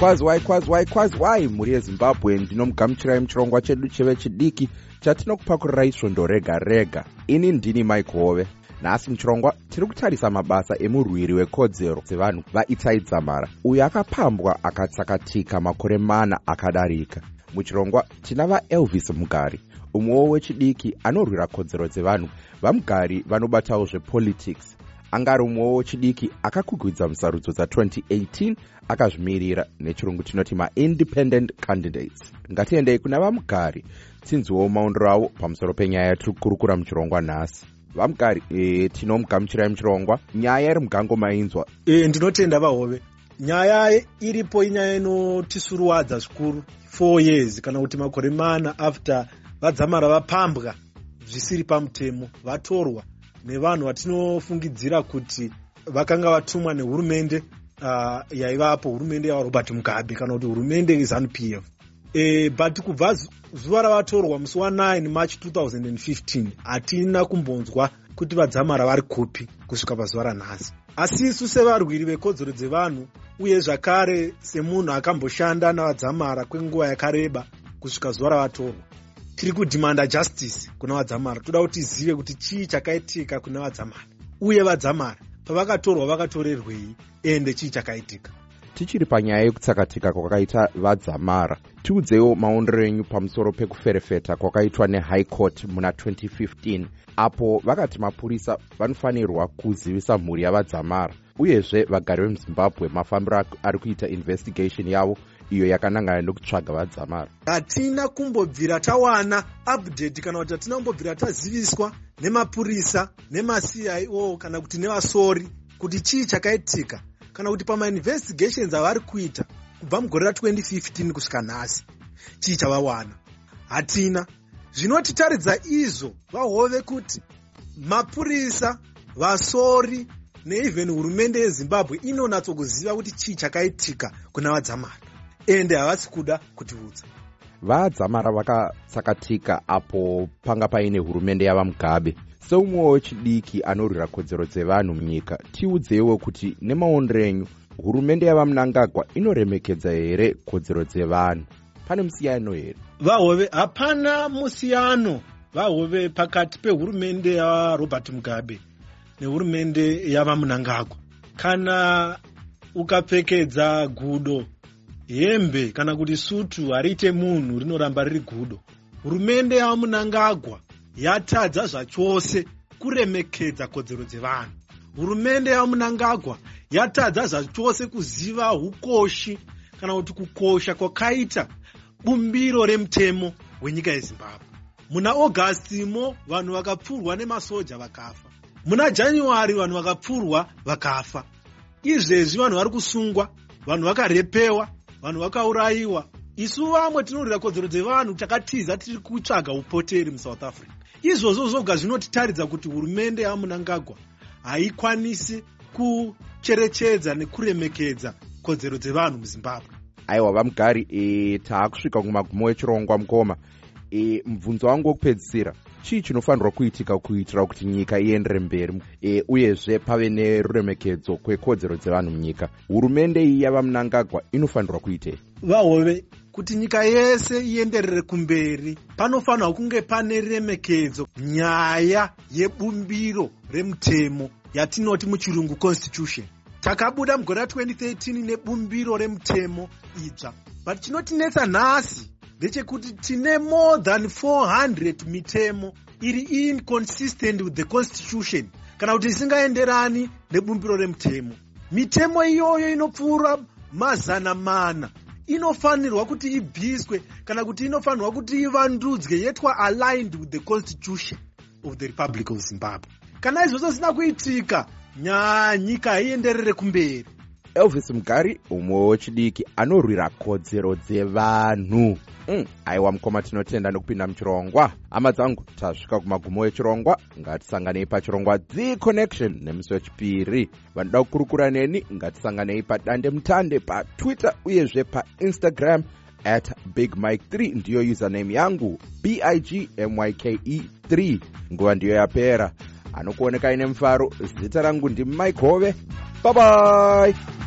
Kwazwai muri yeZimbabwe ndinomugamuchirai muchirongwa chedu chevechidiki chatinokupakurai svondo rega. Ini ndini Mike Hove. Nhasi muchirongwa tiri kutarisa mabasa emurwiri wekodzero dzevanhu vaItai Dzamara, uyo akapambwa akatsakatika makore 4 akadarika. Muchirongwa tina vaElvis Mugari, umwewo wechidiki anorwira kodzero dzevanhu vaMugari vanobatawo zvepolitics. Angari umwewo wechidiki akakwigwidza musarudzo dza2018 akazvimirira, nechirungu tinoti ma-independent candidates. Ngatiendei kuna vaMugari tinzwewo maondero avo pamusoro penyaya yatiri kukurukura muchirongwa nhasi. VaMugari, tinomugamuchirai muchirongwa. Nyaya iri mugango mainzwa. Ndinotenda vaHove. Nyaya iripo inyaya inotisuruwadza zvikuru. 4 years kana kuti makore 4 after vaDzamara vapambwa zvisiri pamutemo, vatorwa nevanhu vatinofungidzira kuti vakanga vatumwa nehurumende yaivapo, hurumende yaRobert Mugabe kana kuti hurumende yeZANU-PF. But kubva zuva ravatorwa musi wa9 March 2015 hatina kumbonzwa kuti vaDzamara vari kupi kusvika pazuva ranhasi. Asi isu sevarwiri vekodzero dzevanhu uye zvakare semunhu akamboshanda navaDzamara kwenguva yakareba kusvika zuva ravatorwa, tiri kudhimanda justice kuna vaDzamara. Toda kuti tizive kuti chii chakaitika kuna vaDzamara uye vaDzamara pavakatorwa vakatorerwei ende chii chakaitika. Tichiri panyaya yekutsakatika kwakaita vaDzamara, tiudzewo maondero enyu pamusoro pekuferefeta kwakaitwa neHigh Court muna 2015, apo vakati mapurisa vanofanirwa kuzivisa mhuri yavaDzamara uyezve vagari vemuZimbabwe mafambiro ari kuita investigation yavo iyo yakanangana nokutsvaga vaDzamara. Hatina kumbobvira tawana update kana kuti hatina kumbobvira taziviswa nemapurisa, nemaCIO kana kuti nevasori kuti chii chakaitika kana kuti pama-investigations avari kuita kubva mugore ra2015 kusvika nhasi chii chavawana. Hatina. Zvinotitaridza izvo vaHove kuti mapurisa, vasori neeven hurumende yeZimbabwe inonatsokuziva kuti chii chakaitika kuna vaDzamara ende havasi kuda kutiudza. VaDzamara vakatsakatika apo panga paine hurumende yavaMugabe. Seumwe wechidiki anorwira kodzero dzevanhu munyika, tiudzewo kuti nemaondero enyu hurumende yavaMnangagwa inoremekedza here kodzero dzevanhu? Pane musiyano here? vaHove, hapana musiyano vaHove pakati pehurumende yaRobert Mugabe nehurumende yavaMnangagwa. Kana ukapfekedza gudo, hembe kana kuti sutu hariite munhu, rinoramba riri gudo. Hurumende yavaMnangagwa yatadza zvachose kuremekedza kodzero dzevanhu. Hurumende yavaMnangagwa yatadza zvachose kuziva ukoshi kana kuti kukosha kwakaita bumbiro remutemo wenyika yeZimbabwe. Muna Augustimo vanhu vakapfurwa nemasoja vakafa. Muna January vanhu vakapfurwa vakafa. Izvezvi vanhu vari kusungwa, vanhu vakarepewa, vanhu vakaurayiwa. Isu vamwe tinorwira kodzero dzevanhu takatiza tiri kutsvaga upoteri muSouth Africa. Izvozvo zvoga zvinotitaridza kuti hurumende yaMnangagwa haikwanisi kucherechedza nekuremekedza kodzero dzevanhu muZimbabwe. Aiwa vaMugari, taakusvika kumagumo echirongwa mukoma. Mubvunzo wangu wokupedzisira, chii chinofanirwa kuitika kuitira kuti nyika iendere mberi uyezve pave neruremekedzo kwekodzero dzevanhu munyika? Hurumende iyi yavaMnangagwa inofanirwa kuitei? vaHove, kuti nyika yese ienderere kumberi panofanirwa kunge pane remekedzo nyaya yebumbiro remutemo yatinoti muchirungu constitution. Takabuda mugore ra2013 nebumbiro remutemo idzva, but chinotinetsa nhasi ndechekuti tine more than 400 mitemo iri inconsistent with the constitution kana kuti isingaenderani nebumbiro remutemo. Mitemo iyoyo inopfuura 400 inofanirwa kuti ibviswe kana kuti inofanirwa kuti ivandudzwe yetwa aligned with the constitution of the Republic of Zimbabwe. Kana izvozvo zvisina kuitika, nyika haienderere kumberi. Elvis Mugari, umwe wechidiki anorwira kodzero dzevanhu. Aiwa mukoma, tinotenda nokupinda muchirongwa. Hama dzangu, tasvika kumagumo echirongwa. Ngatisanganei pachirongwa The Connection nemusi wechipiri. Vanoda kukurukura neni, ngatisanganei padande mutande paTwitter uyezve paInstagram @BigMike3 ndiyo username yangu, BIGMYKE3. Nguva ndiyo yapera. Anokuoneka ine mfaro. Zita rangu ndi Mike Hove. Bye bye.